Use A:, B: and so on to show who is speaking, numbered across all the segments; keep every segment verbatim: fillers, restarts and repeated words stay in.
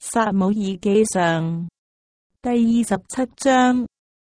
A: 撒母耳記上第二十七章。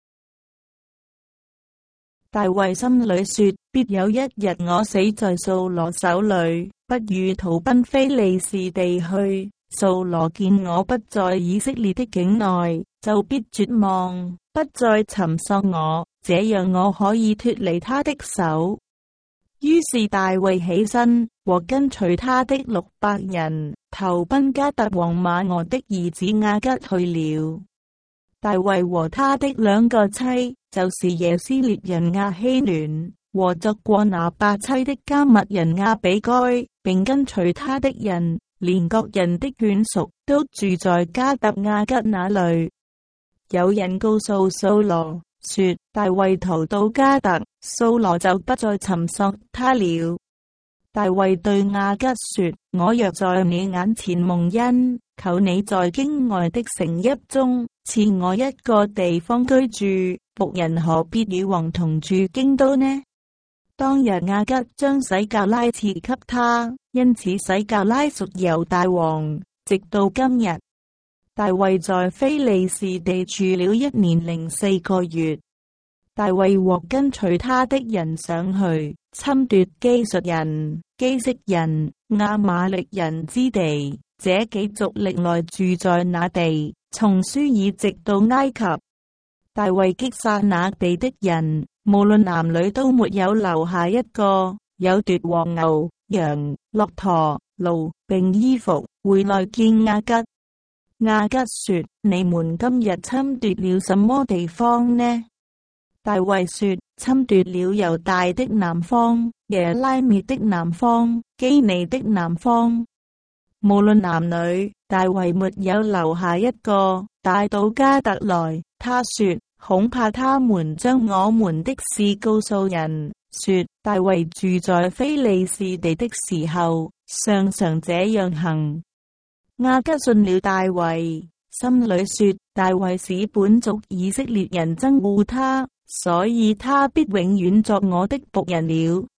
A: 大衛心裏說，必有一日我死在掃羅手裏，不如逃奔非利士地去。掃羅見我不在以色列的境內，就必絕望，不再尋索我，這樣我可以脫離他的手。於是大衛起身，和跟隨他的六百人，投奔迦特王瑪俄的兒子亞吉去了。大衛和他的兩個妻，就是耶斯列人亞希暖和作過拿八妻的迦密人亞比該，並跟隨他的人，連各人的眷屬，都住在迦特亞吉那裏。有人告訴掃羅說，大衛逃到迦特，掃羅就不再尋索他了。大衛對亞吉說，我若在你眼前蒙恩，求你在京外的城邑中賜我一個地方居住，僕人何必與王同住京都呢？當日亞吉將洗革拉賜給他，因此洗革拉屬猶大王，直到今日。大衛在非利士地住了一年零四個月。大衛和跟隨他的人上去，侵奪基述人、基色人、亞瑪力人之地，這幾族歷來住在那地，從書珥直到埃及。大衛擊殺那地的人，無論男女都沒有留下一個，有奪和牛、羊、駱駝、驢並衣服，回來見亞吉。亞吉說，你們今日侵奪了什麼地方呢？大衛說，侵奪了猶大的南方、耶拉篾的南方、基尼的南方，無論男女，大衛沒有留下一個，帶到迦特來。他說，恐怕他們將我們的事告訴人，說大衛住在非利士地的時候，常常這樣行。亞吉信了大衛，心裏說，大衛使本族以色列人憎惡他，所以他必永遠作我的僕人了。